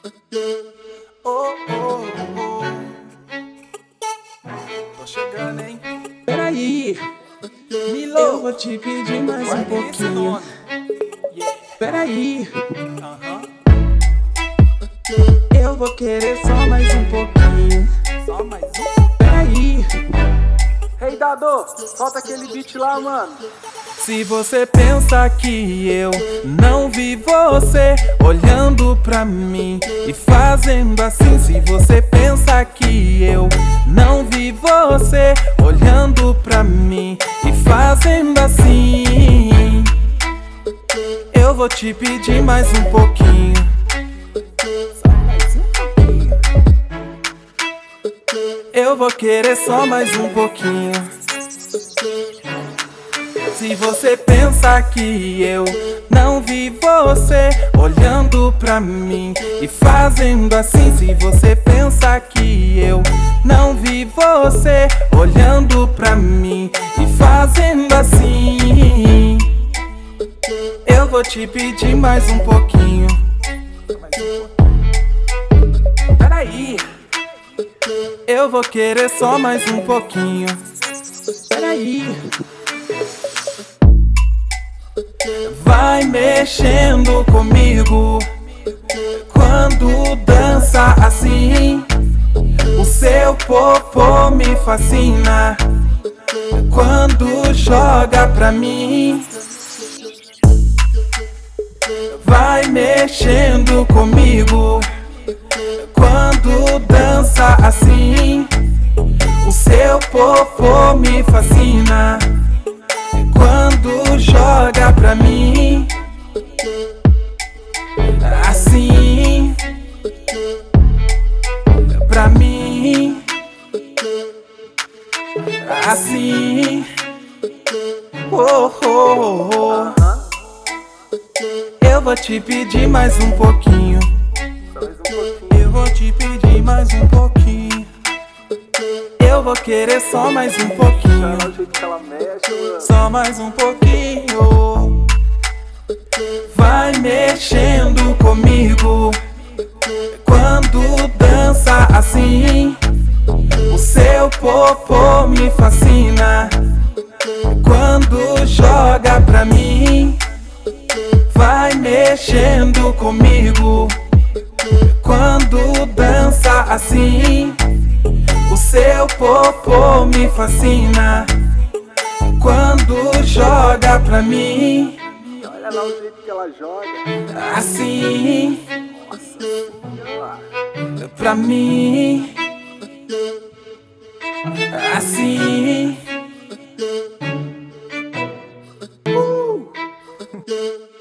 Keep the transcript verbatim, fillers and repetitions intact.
Oh, oh, oh. Tô chegando, hein? Peraí, Milo, eu vou te pedir mais um guarda esse pouquinho. nome. Yeah. Peraí, Aham. eu vou querer só mais um pouquinho. Só mais um. Peraí, Ei, Dado, solta aquele beat lá, mano. se você pensa que eu não vi você olhando pra mim e fazendo assim, se você pensa que eu não vi você olhando pra mim e fazendo assim, eu vou te pedir mais um pouquinho. Só mais um pouquinho. Eu vou querer só mais um pouquinho. Se você pensa que eu não vi você olhando pra mim e fazendo assim, se você pensa que eu não vi você olhando pra mim e fazendo assim, eu vou te pedir mais um pouquinho. Peraí, eu vou querer só mais um pouquinho. Peraí. Vai mexendo comigo quando dança assim. O seu popô me fascina quando joga pra mim. Vai mexendo comigo quando dança assim. O seu popô me fascina quando joga pra mim, assim, pra mim, assim, oh, oh, oh. Eu vou te pedir mais um pouquinho. Eu vou te pedir mais um pouquinho. Eu vou querer só mais um pouquinho. Só mais um pouquinho. Vai mexendo comigo quando dança assim. O seu popô me fascina quando joga pra mim. Vai mexendo comigo quando dança assim. O seu popô me fascina quando joga pra mim. Olha lá o jeito que ela joga. Assim, pra mim, assim. Uh.